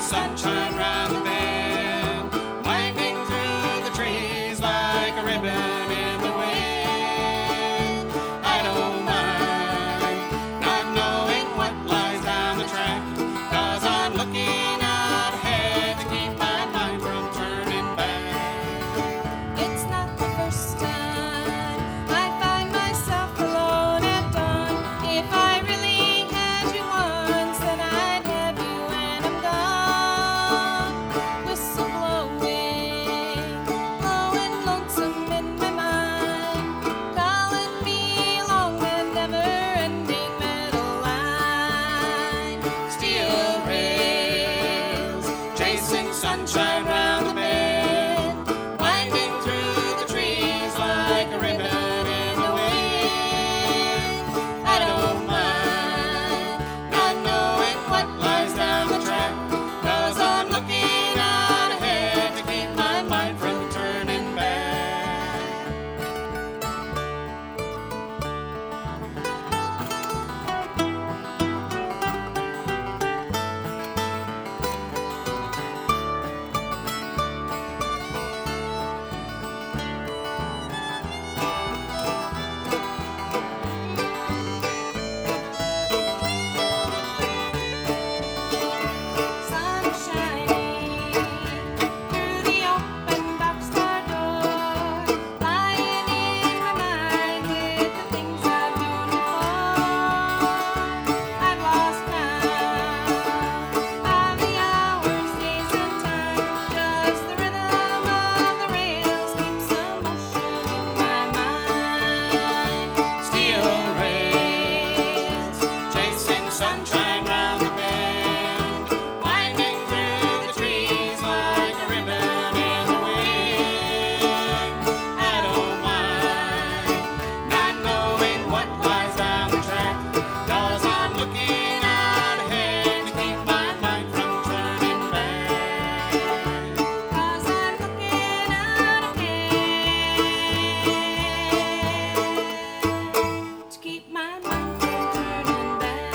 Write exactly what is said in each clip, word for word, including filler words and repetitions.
sunshine round the bend, winding through the trees like a ribbon in the wind. I don't mind not knowing what lies down the track, 'cause I'm looking out ahead to keep my mind from turning back. It's not the first time I find myself alone at dawn. If I really had you once, then I'd have you when I'm gone. Whistle blowing, blowing lonesome in my mind, calling me along that never-ending metal line. Steel rails, chasing sunshine round the bend, winding through the trees like a ribbon in the wind. I don't mind not knowing what lies down the track, 'cause I'm looking out ahead to keep my mind from turning back. Sun shining through the open boxcar door, lying in my mind with the things I've known before. I've lost count of the hours, days, and time. Just the rhythm of the rails keeps a motion in my mind. Steel rails, chasing sunshine round the bend, winding through the trees like a ribbon in the wind. I don't mind not knowing what lies down the track, 'cause I'm looking out ahead to keep my mind from turning back. 'Cause I'm looking out ahead to keep my mind from turning back.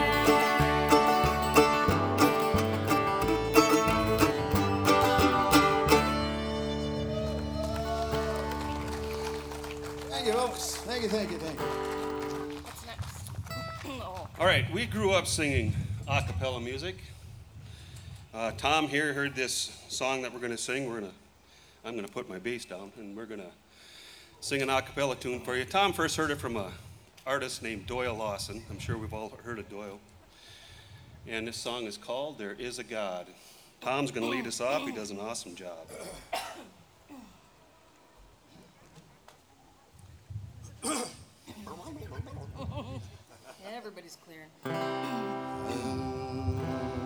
Thank you, folks. Thank you, thank you, thank you. What's next? Oh. All right, we grew up singing a cappella music. Uh, Tom here heard this song that we're going to sing. We're gonna, I'm going to put my bass down, and we're going to sing an a cappella tune for you. Tom first heard it from a artist named Doyle Lawson. I'm sure we've all heard of Doyle. And this song is called "There Is a God." Tom's going to lead us off. He does an awesome job. Everybody's clearing.